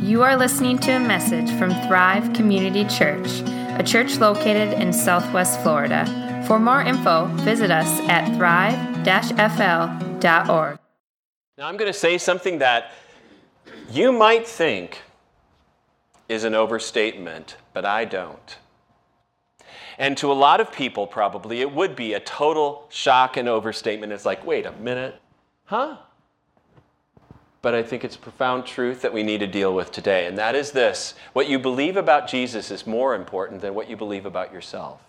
You are listening to a message from Thrive Community Church, a church located in Southwest Florida. For more info, visit us at thrive-fl.org. Now I'm going to say something that you might think is an overstatement, but I don't. And to a lot of people, probably, it would be a total shock and overstatement. It's like, wait a minute, huh? But I think it's a profound truth that we need to deal with today, and that is this: what you believe about Jesus is more important than what you believe about yourself.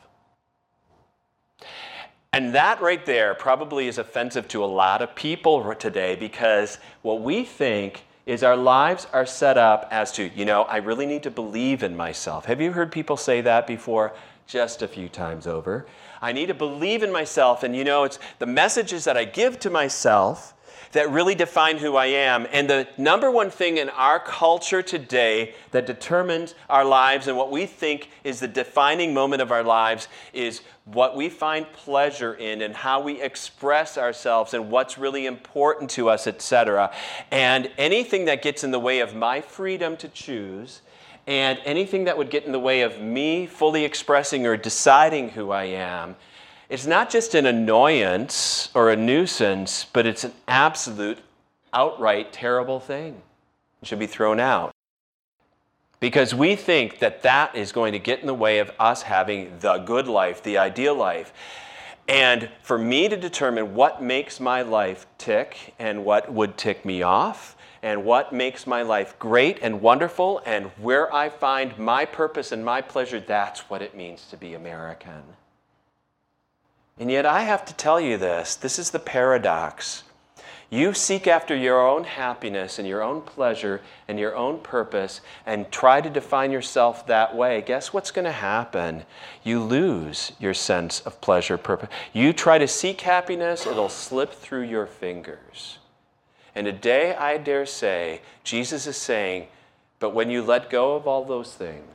And that right there probably is offensive to a lot of people today, because what we think is our lives are set up as to, I really need to believe in myself. Have you heard people say that before? Just a few times over. I need to believe in myself, and it's the messages that I give to myself that really define who I am. And the number one thing in our culture today that determines our lives and what we think is the defining moment of our lives is what we find pleasure in and how we express ourselves and what's really important to us, etc. And anything that gets in the way of my freedom to choose, and anything that would get in the way of me fully expressing or deciding who I am, it's not just an annoyance or a nuisance, but it's an absolute, outright terrible thing. It should be thrown out. Because we think that that is going to get in the way of us having the good life, the ideal life. And for me to determine what makes my life tick and what would tick me off, and what makes my life great and wonderful, and where I find my purpose and my pleasure, that's what it means to be American. And yet I have to tell you this is the paradox. You seek after your own happiness and your own pleasure and your own purpose and try to define yourself that way. Guess what's going to happen? You lose your sense of pleasure, purpose. You try to seek happiness, it'll slip through your fingers. And today, I dare say, Jesus is saying, but when you let go of all those things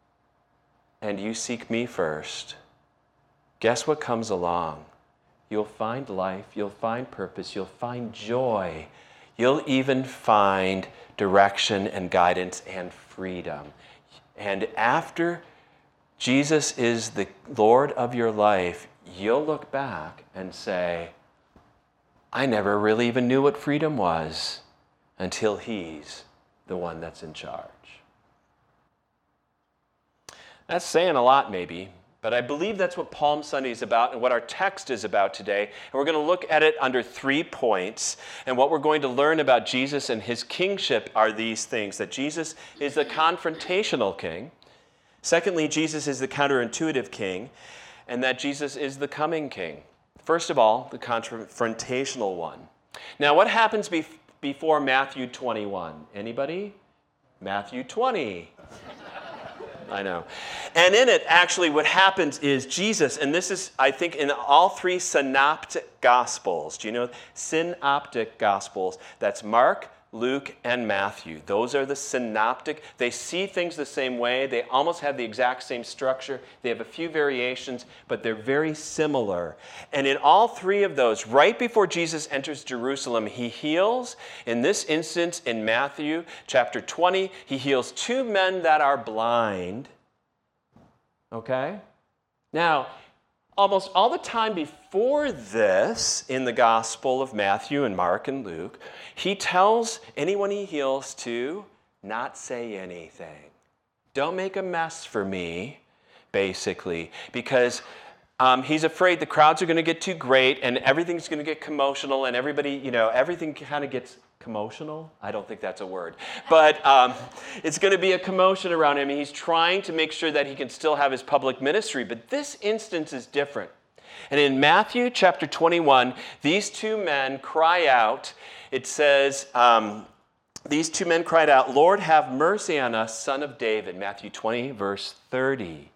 and you seek me first, guess what comes along? You'll find life, you'll find purpose, you'll find joy. You'll even find direction and guidance and freedom. And after Jesus is the Lord of your life, you'll look back and say, I never really even knew what freedom was until He's the one that's in charge. That's saying a lot, maybe, but I believe that's what Palm Sunday is about and what our text is about today. And we're going to look at it under 3 points. And what we're going to learn about Jesus and His kingship are these things: that Jesus is the confrontational king. Secondly, Jesus is the counterintuitive king. And that Jesus is the coming king. First of all, the confrontational one. Now, what happens before Matthew 21? Anybody? Matthew 20. I know. And in it, actually, what happens is Jesus, and this is, I think, in all 3 synoptic gospels. Do you know synoptic gospels? That's Mark, Luke, and Matthew. Those are the synoptic. They see things the same way. They almost have the exact same structure. They have a few variations, but they're very similar. And in all 3 of those, right before Jesus enters Jerusalem, He heals. In this instance, in Matthew chapter 20, He heals 2 men that are blind. Okay? Now, almost all the time before this, in the Gospel of Matthew and Mark and Luke, He tells anyone He heals to not say anything. Don't make a mess for me, basically, because He's afraid the crowds are going to get too great and everything's going to get commotional and everybody, everything kind of gets commotional. I don't think that's a word. But it's going to be a commotion around Him. He's trying to make sure that He can still have His public ministry. But this instance is different. And in Matthew chapter 21, these 2 men cry out. It says, these 2 men cried out, "Lord, have mercy on us, Son of David." Matthew 20, verse 30.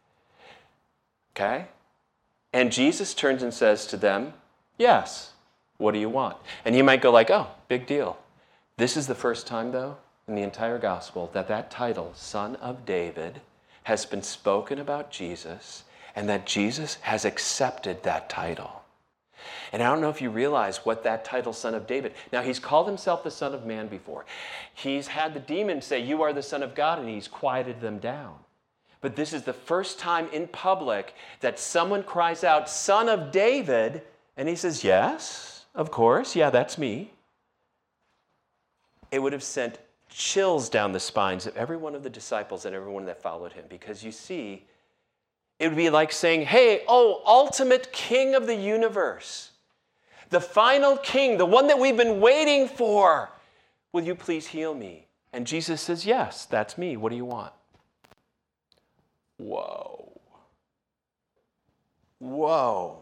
Okay? And Jesus turns and says to them, "Yes, what do you want?" And you might go like, oh, big deal. This is the first time, though, in the entire gospel that title, Son of David, has been spoken about Jesus, and that Jesus has accepted that title. And I don't know if you realize what that title, Son of David. Now, he's called himself the Son of Man before. He's had the demons say, you are the Son of God, and he's quieted them down. But this is the first time in public that someone cries out, Son of David, and he says, yes, of course, yeah, that's me. It would have sent chills down the spines of every one of the disciples and everyone that followed him, because you see, it would be like saying, hey, oh, ultimate king of the universe, the final king, the one that we've been waiting for, will you please heal me? And Jesus says, yes, that's me. What do you want? Whoa. Whoa.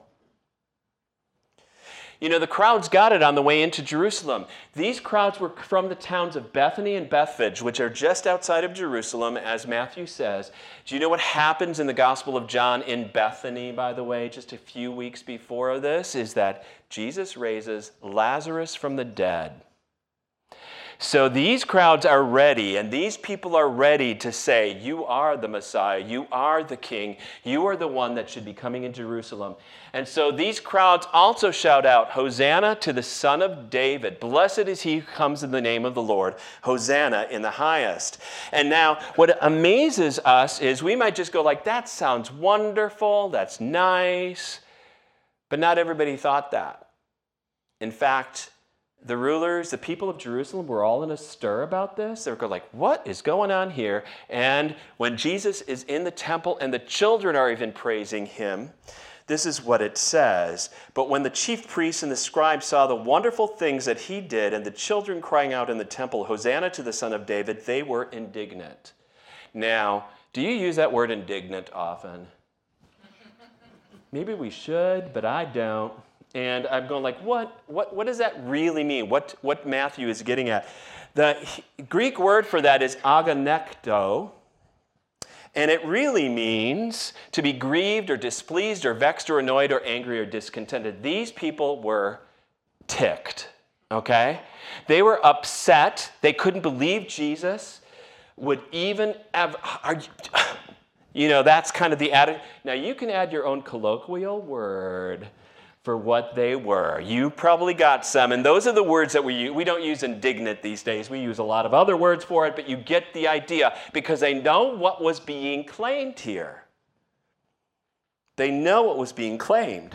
You know, the crowds got it on the way into Jerusalem. These crowds were from the towns of Bethany and Bethphage, which are just outside of Jerusalem, as Matthew says. Do you know what happens in the Gospel of John in Bethany, by the way, just a few weeks before this? Is that Jesus raises Lazarus from the dead. So these crowds are ready, and these people are ready to say, you are the Messiah, you are the King, you are the one that should be coming in Jerusalem. And so these crowds also shout out, Hosanna to the Son of David. Blessed is he who comes in the name of the Lord. Hosanna in the highest. And now what amazes us is we might just go like, that sounds wonderful, that's nice. But not everybody thought that. In fact, the rulers, the people of Jerusalem were all in a stir about this. They were like, what is going on here? And when Jesus is in the temple and the children are even praising him, this is what it says. But when the chief priests and the scribes saw the wonderful things that he did and the children crying out in the temple, Hosanna to the Son of David, they were indignant. Now, do you use that word indignant often? Maybe we should, but I don't. And I'm going like, what does that really mean? What Matthew is getting at? The Greek word for that is agonekto, and it really means to be grieved or displeased or vexed or annoyed or angry or discontented. These people were ticked, okay? They were upset. They couldn't believe Jesus would even have, that's kind of the attitude. Now, you can add your own colloquial word for what they were. You probably got some, and those are the words that we use. We don't use indignant these days. We use a lot of other words for it, but you get the idea because they know what was being claimed here. They know what was being claimed.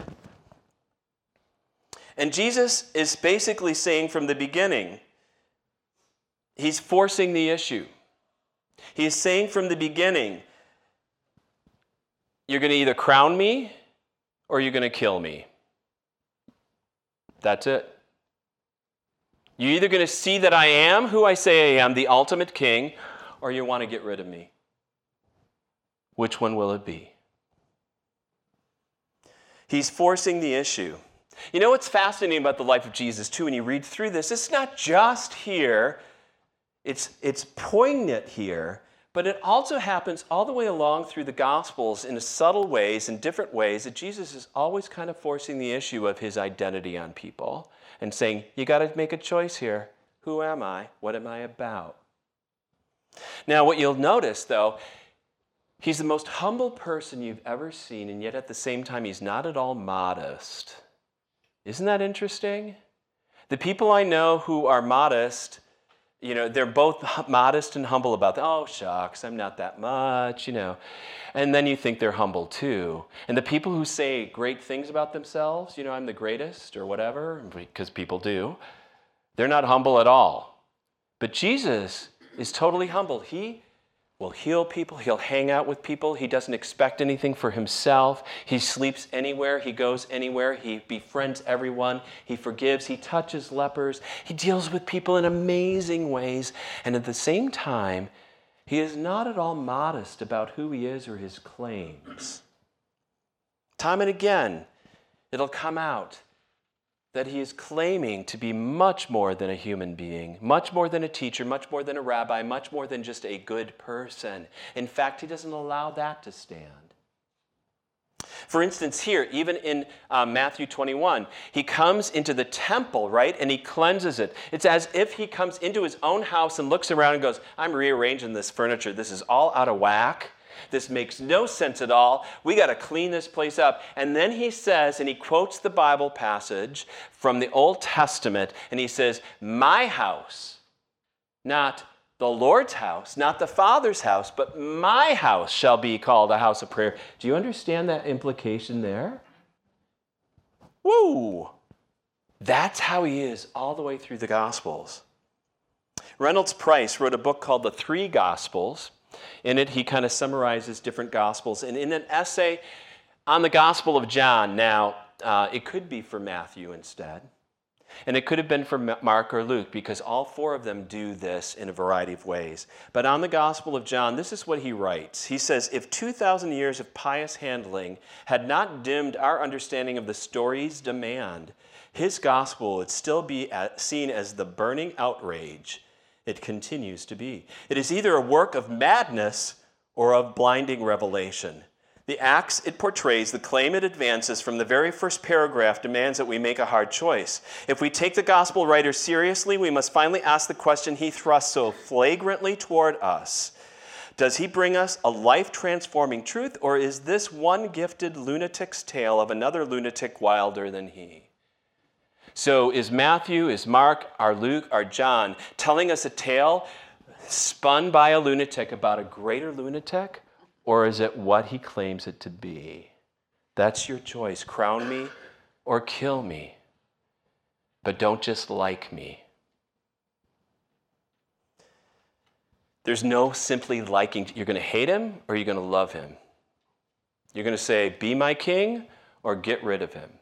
And Jesus is basically saying from the beginning, he's forcing the issue. He's saying from the beginning, you're going to either crown me or you're going to kill me. That's it. You're either going to see that I am who I say I am, the ultimate king, or you want to get rid of me. Which one will it be? He's forcing the issue. You know what's fascinating about the life of Jesus, too, when you read through this? It's not just here. It's poignant here, but it also happens all the way along through the Gospels in subtle ways, in different ways, that Jesus is always kind of forcing the issue of his identity on people and saying, you got to make a choice here. Who am I? What am I about? Now, what you'll notice, though, he's the most humble person you've ever seen, and yet at the same time, he's not at all modest. Isn't that interesting? The people I know who are modest, they're both modest and humble about that. Oh, shucks, I'm not that much, And then you think they're humble too. And the people who say great things about themselves, I'm the greatest or whatever, because people do, they're not humble at all. But Jesus is totally humble. He will heal people. He'll hang out with people. He doesn't expect anything for himself. He sleeps anywhere. He goes anywhere. He befriends everyone. He forgives. He touches lepers. He deals with people in amazing ways. And at the same time, he is not at all modest about who he is or his claims. Time and again, it'll come out that he is claiming to be much more than a human being, much more than a teacher, much more than a rabbi, much more than just a good person. In fact, he doesn't allow that to stand. For instance, here, even in Matthew 21, he comes into the temple, right, and he cleanses it. It's as if he comes into his own house and looks around and goes, I'm rearranging this furniture. This is all out of whack. This makes no sense at all. We got to clean this place up. And then he says, and he quotes the Bible passage from the Old Testament, and he says, my house, not the Lord's house, not the Father's house, but my house shall be called a house of prayer. Do you understand that implication there? Woo! That's how he is all the way through the Gospels. Reynolds Price wrote a book called The Three Gospels. In it, he kind of summarizes different Gospels. And in an essay on the Gospel of John, now, it could be for Matthew instead. And it could have been for Mark or Luke, because all four of them do this in a variety of ways. But on the Gospel of John, this is what he writes. He says, if 2,000 years of pious handling had not dimmed our understanding of the story's demand, his gospel would still be seen as the burning outrage it continues to be. It is either a work of madness or of blinding revelation. The acts it portrays, the claim it advances from the very first paragraph demands that we make a hard choice. If we take the gospel writer seriously, we must finally ask the question he thrusts so flagrantly toward us. Does he bring us a life-transforming truth, or is this one gifted lunatic's tale of another lunatic wilder than he? So is Matthew, is Mark, or Luke, or John telling us a tale spun by a lunatic about a greater lunatic? Or is it what he claims it to be? That's your choice. Crown me or kill me. But don't just like me. There's no simply liking. You're going to hate him or you're going to love him. You're going to say, be my king, or get rid of him.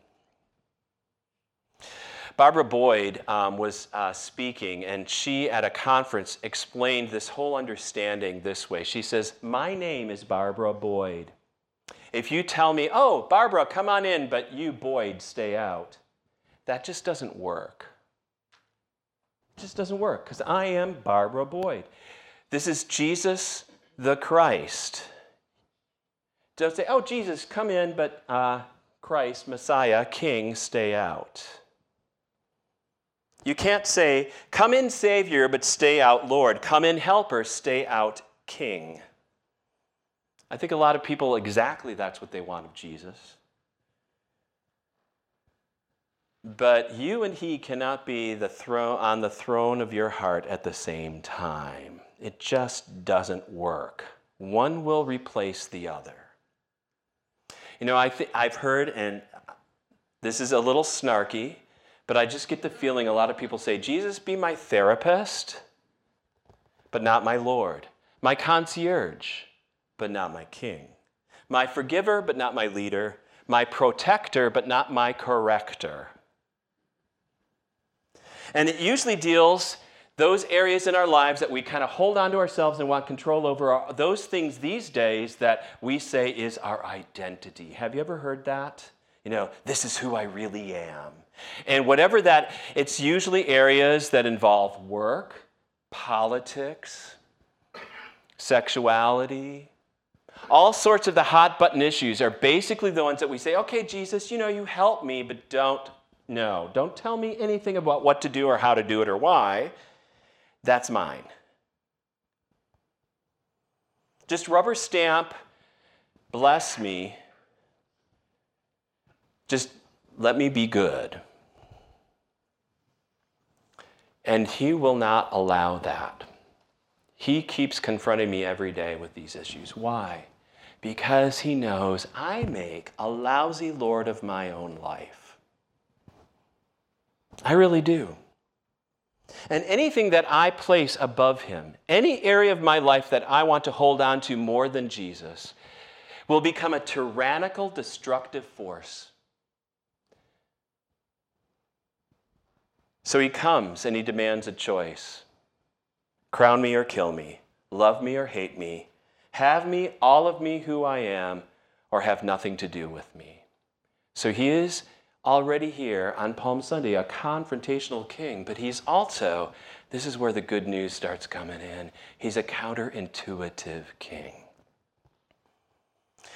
Barbara Boyd was speaking, and she, at a conference, explained this whole understanding this way. She says, my name is Barbara Boyd. If you tell me, oh, Barbara, come on in, but you, Boyd, stay out, that just doesn't work. It just doesn't work, because I am Barbara Boyd. This is Jesus the Christ. Don't say, oh, Jesus, come in, but Christ, Messiah, King, stay out. You can't say, come in, Savior, but stay out, Lord. Come in, Helper, stay out, King. I think a lot of people, exactly that's what they want of Jesus. But you and he cannot be on the throne of your heart at the same time. It just doesn't work. One will replace the other. You know, I've heard, and this is a little snarky, but I just get the feeling a lot of people say, Jesus, be my therapist, but not my Lord. My concierge, but not my king. My forgiver, but not my leader. My protector, but not my corrector. And it usually deals, those areas in our lives that we kind of hold on to ourselves and want control over, are those things these days that we say is our identity. Have you ever heard that? You know, this is who I really am. And whatever that, it's usually areas that involve work, politics, sexuality. All sorts of the hot button issues are basically the ones that we say, okay, Jesus, you know, you help me, but don't tell me anything about what to do or how to do it or why. That's mine. Just rubber stamp, bless me. Just let me be good. And he will not allow that. He keeps confronting me every day with these issues. Why? Because he knows I make a lousy lord of my own life. I really do. And anything that I place above him, any area of my life that I want to hold on to more than Jesus, will become a tyrannical, destructive force. So he comes and he demands a choice. Crown me or kill me. Love me or hate me. Have me, all of me who I am, or have nothing to do with me. So he is already here on Palm Sunday, a confrontational king, but he's also, this is where the good news starts coming in, he's a counterintuitive king.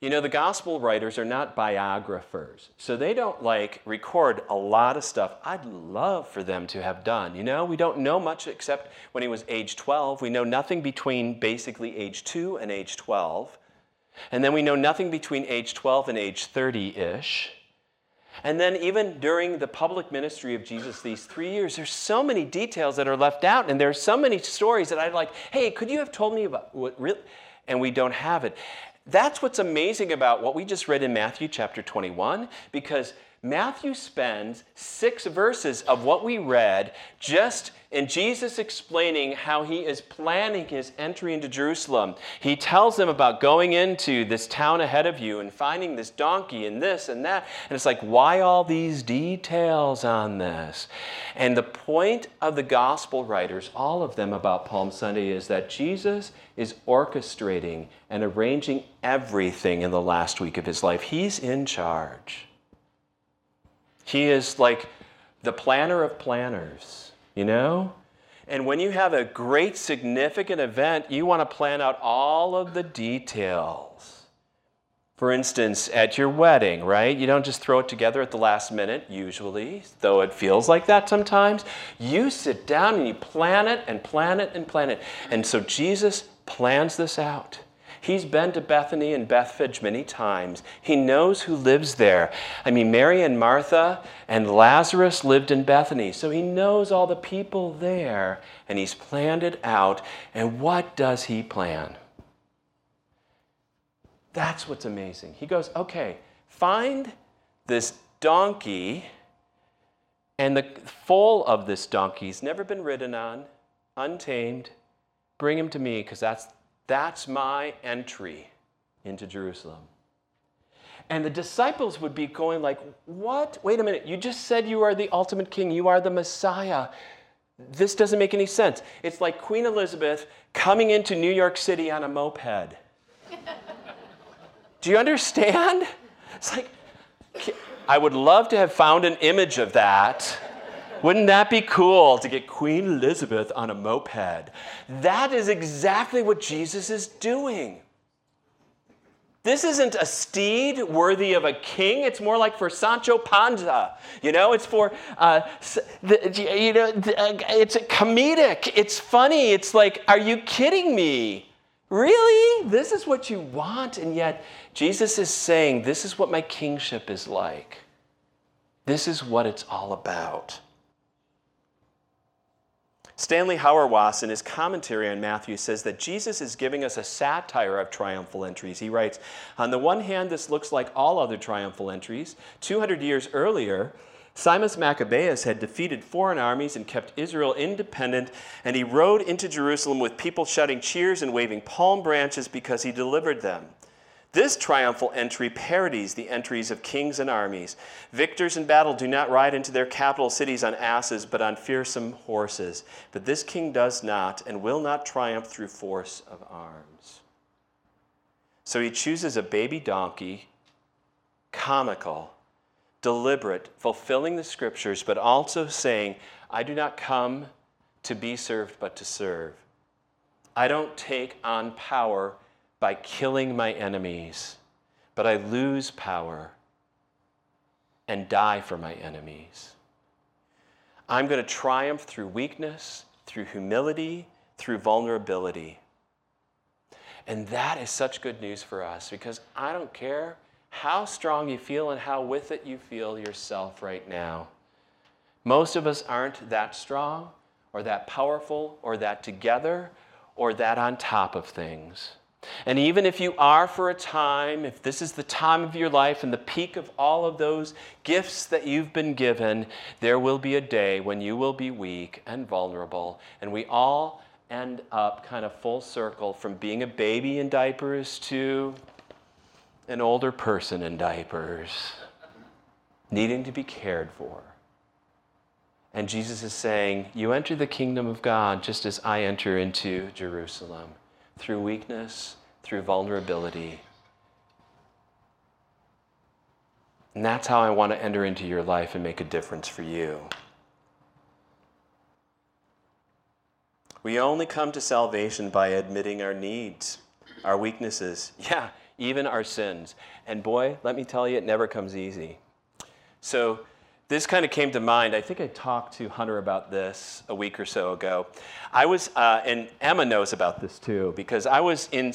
You know, the gospel writers are not biographers, so they don't record a lot of stuff I'd love for them to have done. You know, we don't know much except when he was age 12. We know nothing between basically age 2 and age 12. And then we know nothing between age 12 and age 30-ish. And then even during the public ministry of Jesus these 3 years, there's so many details that are left out, and there's so many stories that I'd like, hey, could you have told me about what really? And we don't have it. That's what's amazing about what we just read in Matthew chapter 21, because Matthew spends 6 verses of what we read just in Jesus explaining how he is planning his entry into Jerusalem. He tells them about going into this town ahead of you and finding this donkey and this and that. And it's like, why all these details on this? And the point of the gospel writers, all of them about Palm Sunday, is that Jesus is orchestrating and arranging everything in the last week of his life. He's in charge. He is like the planner of planners, you know? And when you have a great significant event, you want to plan out all of the details. For instance, at your wedding, right? You don't just throw it together at the last minute, usually, though it feels like that sometimes. You sit down and you plan it and plan it and plan it. And so Jesus plans this out. He's been to Bethany and Bethphage many times. He knows who lives there. I mean, Mary and Martha and Lazarus lived in Bethany, so he knows all the people there, and he's planned it out. And what does he plan? That's what's amazing. He goes, okay, find this donkey, and the foal of this donkey's never been ridden on, untamed. Bring him to me, because that's my entry into Jerusalem. And the disciples would be going like, what? Wait a minute, you just said you are the ultimate king. You are the Messiah. This doesn't make any sense. It's like Queen Elizabeth coming into New York City on a moped. Do you understand? It's like, I would love to have found an image of that. Wouldn't that be cool to get Queen Elizabeth on a moped? That is exactly what Jesus is doing. This isn't a steed worthy of a king. It's more like for Sancho Panza. You know, it's for, it's comedic. It's funny. It's like, are you kidding me? Really? This is what you want? And yet Jesus is saying, this is what my kingship is like. This is what it's all about. Stanley Hauerwas, in his commentary on Matthew, says that Jesus is giving us a satire of triumphal entries. He writes, on the one hand, this looks like all other triumphal entries. 200 years earlier, Simon Maccabeus had defeated foreign armies and kept Israel independent, and he rode into Jerusalem with people shouting cheers and waving palm branches because he delivered them. This triumphal entry parodies the entries of kings and armies. Victors in battle do not ride into their capital cities on asses, but on fearsome horses. But this king does not and will not triumph through force of arms. So he chooses a baby donkey, comical, deliberate, fulfilling the scriptures, but also saying, I do not come to be served, but to serve. I don't take on power by killing my enemies, but I lose power and die for my enemies. I'm going to triumph through weakness, through humility, through vulnerability. And that is such good news for us, because I don't care how strong you feel and how with it you feel yourself right now. Most of us aren't that strong or that powerful or that together or that on top of things. And even if you are for a time, if this is the time of your life and the peak of all of those gifts that you've been given, there will be a day when you will be weak and vulnerable. And we all end up kind of full circle from being a baby in diapers to an older person in diapers, needing to be cared for. And Jesus is saying, you enter the kingdom of God just as I enter into Jerusalem. Through weakness, through vulnerability. And that's how I want to enter into your life and make a difference for you. We only come to salvation by admitting our needs, our weaknesses. Yeah, even our sins. And boy, let me tell you, it never comes easy. So this kind of came to mind. I think I talked to Hunter about this a week or so ago. I was, and Emma knows about this too, because I was in,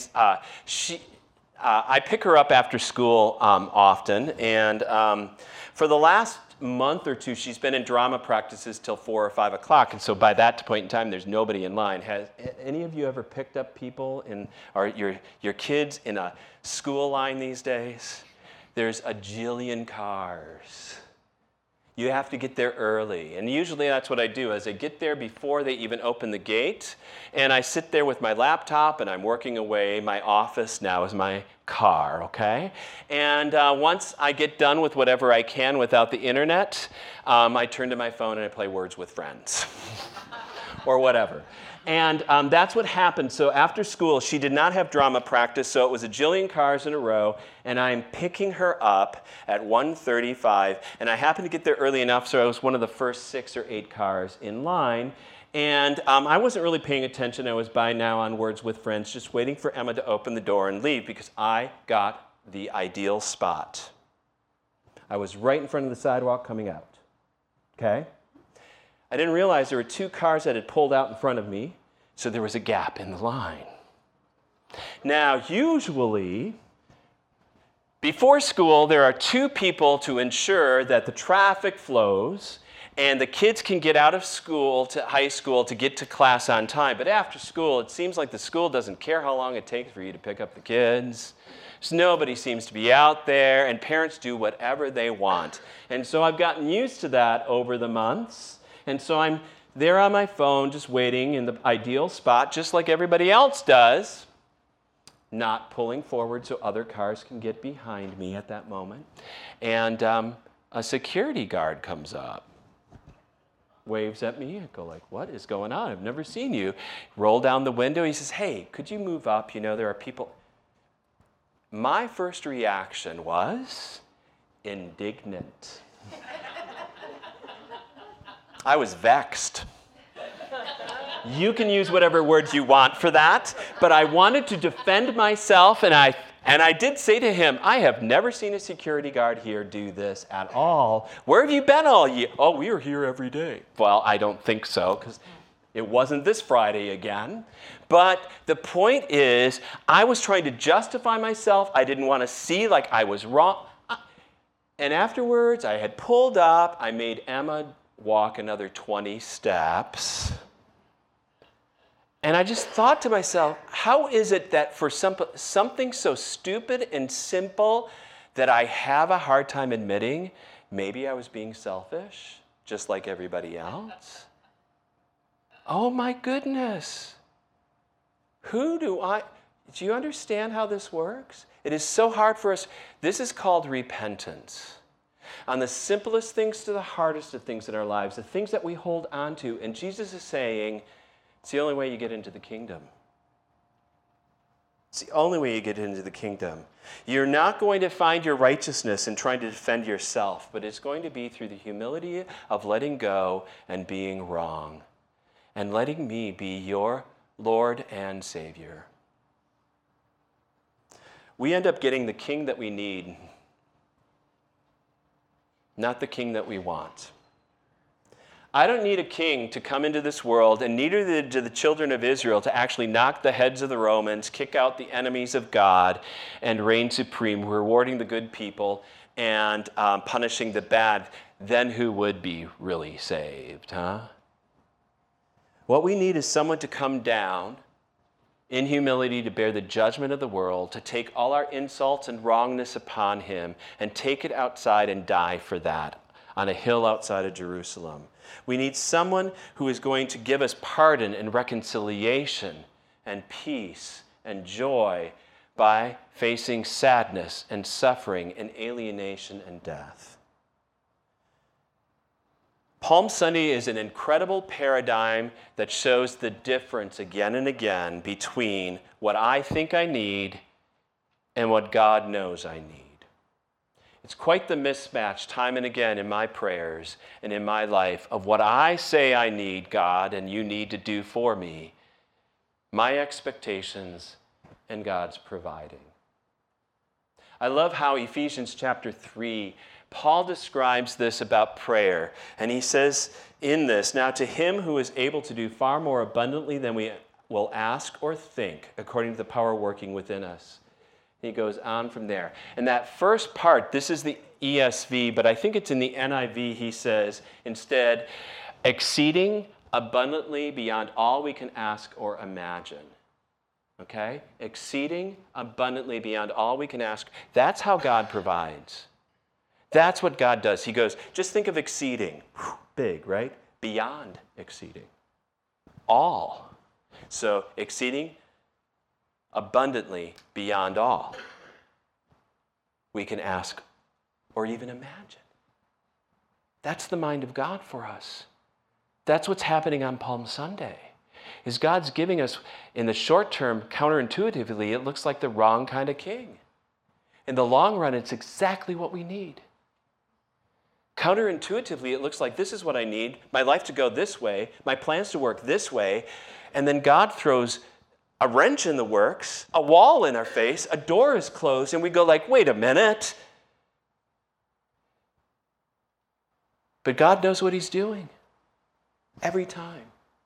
I pick her up after school often, and for the last month or two, she's been in drama practices till 4 or 5 o'clock, and so by that point in time, there's nobody in line. Has any of you ever picked up people or your kids in a school line these days? There's a jillion cars. You have to get there early, and usually that's what I do, is I get there before they even open the gate, and I sit there with my laptop, and I'm working away. My office now is my car, okay? And once I get done with whatever I can without the internet, I turn to my phone and I play Words with Friends or whatever. And that's what happened. So after school, she did not have drama practice, so it was a jillion cars in a row, and I'm picking her up at 1:35, and I happened to get there early enough, so I was one of the first 6 or 8 cars in line. And I wasn't really paying attention. I was by now on Words with Friends, just waiting for Emma to open the door and leave, because I got the ideal spot. I was right in front of the sidewalk coming out, okay? I didn't realize there were 2 cars that had pulled out in front of me, so there was a gap in the line. Now, usually, before school, there are 2 people to ensure that the traffic flows and the kids can get out of school to high school to get to class on time. But after school, it seems like the school doesn't care how long it takes for you to pick up the kids. So nobody seems to be out there, and parents do whatever they want. And so I've gotten used to that over the months. And so I'm there on my phone just waiting in the ideal spot, just like everybody else does, not pulling forward so other cars can get behind me at that moment. And a security guard comes up, waves at me. I go like, what is going on? I've never seen you. Roll down the window. He says, hey, could you move up? You know, there are people. My first reaction was indignant. I was vexed. You can use whatever words you want for that, but I wanted to defend myself, and I did say to him, I have never seen a security guard here do this at all. Where have you been all year? Oh, we are here every day. Well, I don't think so, because it wasn't this Friday again. But the point is, I was trying to justify myself. I didn't want to see like I was wrong. And afterwards, I had pulled up. I made Emma walk another 20 steps. And I just thought to myself, how is it that for something so stupid and simple that I have a hard time admitting, maybe I was being selfish, just like everybody else? Oh my goodness. Do you understand how this works? It is so hard for us. This is called repentance. On the simplest things to the hardest of things in our lives, the things that we hold on to. And Jesus is saying, it's the only way you get into the kingdom. It's the only way you get into the kingdom. You're not going to find your righteousness in trying to defend yourself, but it's going to be through the humility of letting go and being wrong, and letting me be your Lord and Savior. We end up getting the king that we need, not the king that we want. I don't need a king to come into this world, and neither do the children of Israel, to actually knock the heads of the Romans, kick out the enemies of God, and reign supreme, rewarding the good people and punishing the bad. Then who would be really saved, huh? What we need is someone to come down in humility to bear the judgment of the world, to take all our insults and wrongness upon him and take it outside and die for that on a hill outside of Jerusalem. We need someone who is going to give us pardon and reconciliation and peace and joy by facing sadness and suffering and alienation and death. Palm Sunday is an incredible paradigm that shows the difference again and again between what I think I need and what God knows I need. It's quite the mismatch time and again in my prayers and in my life of what I say I need, God, and you need to do for me, my expectations and God's providing. I love how Ephesians chapter 3, Paul describes this about prayer. And he says in this, now to him who is able to do far more abundantly than we will ask or think, according to the power working within us. He goes on from there. And that first part, this is the ESV, but I think it's in the NIV, he says, instead, exceeding abundantly beyond all we can ask or imagine. Okay? Exceeding abundantly beyond all we can ask. That's how God provides. That's what God does. He goes, just think of exceeding. Big, right? Beyond exceeding. All. So exceeding abundantly beyond all we can ask or even imagine. That's the mind of God for us. That's what's happening on Palm Sunday. Is God's giving us, in the short term, counterintuitively, it looks like the wrong kind of king. In the long run, it's exactly what we need. Counterintuitively, it looks like this is what I need, my life to go this way, my plans to work this way, and then God throws a wrench in the works, a wall in our face, a door is closed, and we go like, wait a minute. But God knows what he's doing every time.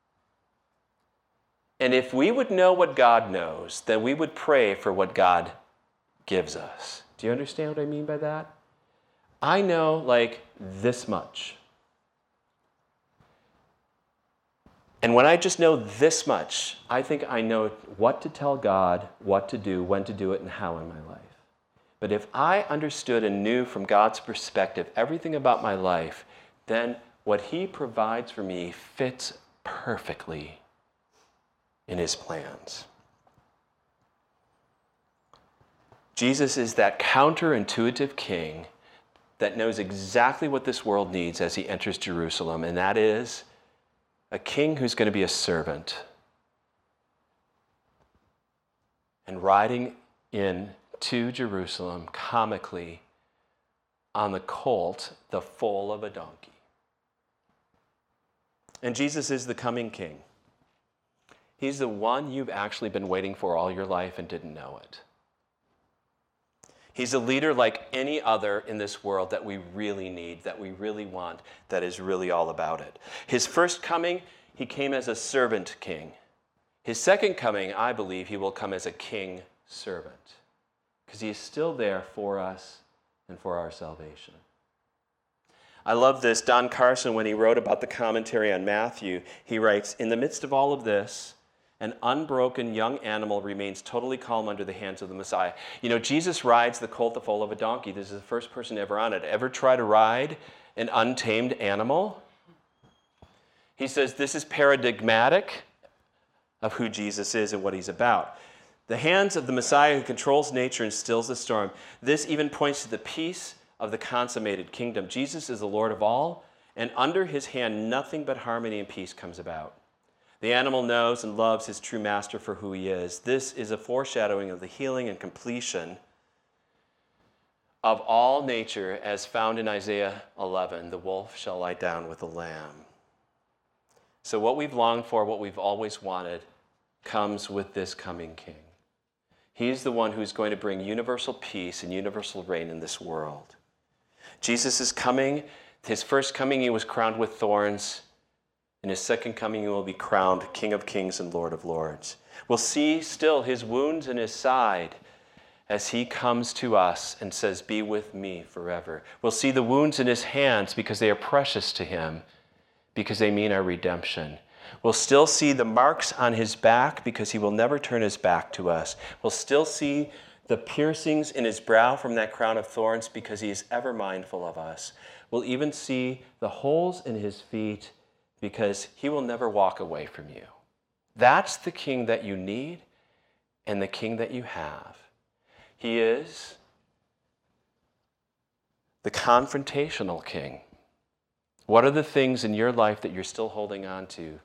And if we would know what God knows, then we would pray for what God gives us. Do you understand what I mean by that? I know like this much. And when I just know this much, I think I know what to tell God, what to do, when to do it, and how in my life. But if I understood and knew from God's perspective everything about my life, then what he provides for me fits perfectly in his plans. Jesus is that counterintuitive king that knows exactly what this world needs as he enters Jerusalem, and that is a king who's going to be a servant and riding in to Jerusalem comically on the colt, the foal of a donkey. And Jesus is the coming king. He's the one you've actually been waiting for all your life and didn't know it. He's a leader like any other in this world that we really need, that we really want, that is really all about it. His first coming, he came as a servant king. His second coming, I believe, he will come as a king servant, because he is still there for us and for our salvation. I love this. Don Carson, when he wrote about the commentary on Matthew, he writes, in the midst of all of this, an unbroken young animal remains totally calm under the hands of the Messiah. You know, Jesus rides the colt, the foal of a donkey. This is the first person ever on it. Ever try to ride an untamed animal? He says this is paradigmatic of who Jesus is and what he's about. The hands of the Messiah who controls nature and stills the storm. This even points to the peace of the consummated kingdom. Jesus is the Lord of all, and under his hand nothing but harmony and peace comes about. The animal knows and loves his true master for who he is. This is a foreshadowing of the healing and completion of all nature as found in Isaiah 11. The wolf shall lie down with the lamb. So what we've longed for, what we've always wanted, comes with this coming king. He's the one who's going to bring universal peace and universal reign in this world. Jesus is coming. His first coming, he was crowned with thorns. In his second coming, he will be crowned King of Kings and Lord of Lords. We'll see still his wounds in his side as he comes to us and says, be with me forever. We'll see the wounds in his hands because they are precious to him, because they mean our redemption. We'll still see the marks on his back because he will never turn his back to us. We'll still see the piercings in his brow from that crown of thorns because he is ever mindful of us. We'll even see the holes in his feet because he will never walk away from you. That's the king that you need and the king that you have. He is the confrontational king. What are the things in your life that you're still holding on to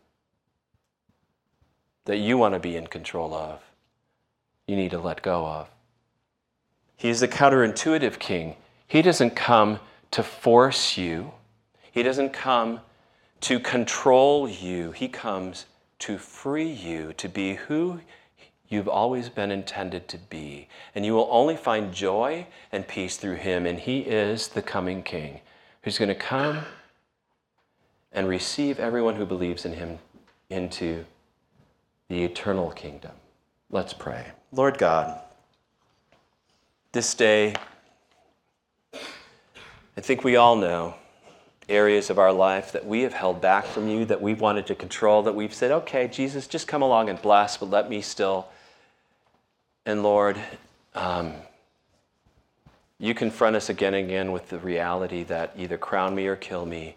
that you want to be in control of? You need to let go of. He's the counterintuitive king. He doesn't come to force you. He doesn't come to control you. He comes to free you to be who you've always been intended to be. And you will only find joy and peace through him. And he is the coming King who's going to come and receive everyone who believes in him into the eternal kingdom. Let's pray. Lord God, this day, I think we all know areas of our life that we have held back from you, that we've wanted to control, that we've said, okay, Jesus, just come along and bless, but let me still. And Lord, you confront us again and again with the reality that either crown me or kill me.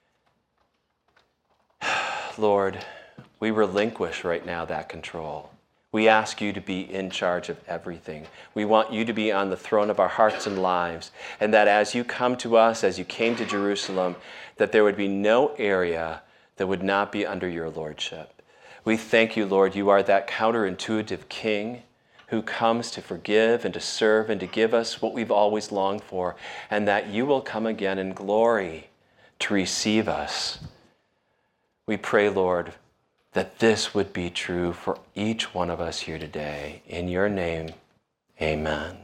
Lord, we relinquish right now that control. We ask you to be in charge of everything. We want you to be on the throne of our hearts and lives, and that as you come to us, as you came to Jerusalem, that there would be no area that would not be under your lordship. We thank you, Lord, you are that counterintuitive King who comes to forgive and to serve and to give us what we've always longed for, and that you will come again in glory to receive us. We pray, Lord, that this would be true for each one of us here today. In your name, amen.